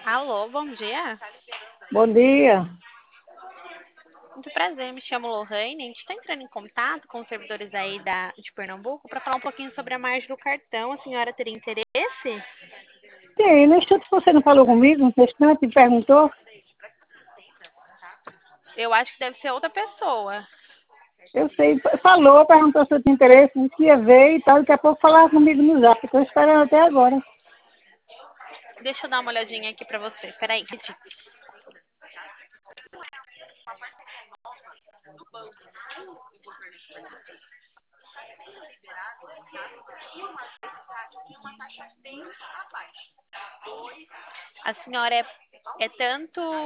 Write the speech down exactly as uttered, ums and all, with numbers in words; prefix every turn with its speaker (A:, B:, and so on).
A: Alô, bom dia.
B: Bom dia.
A: Muito prazer, me chamo Lohane. A gente está entrando em contato com os servidores aí da, de Pernambuco para falar um pouquinho sobre a margem do cartão. A senhora teria interesse?
B: Sim, no instante você não falou comigo, no instante perguntou.
A: Eu acho que deve ser outra pessoa.
B: Eu sei, falou, perguntou se eu tinha interesse, disse que ia ver e tal, daqui a pouco falava comigo no zap. Estou esperando até agora.
A: Deixa eu dar uma olhadinha aqui para você. Peraí, que dica. A senhora é, é tanto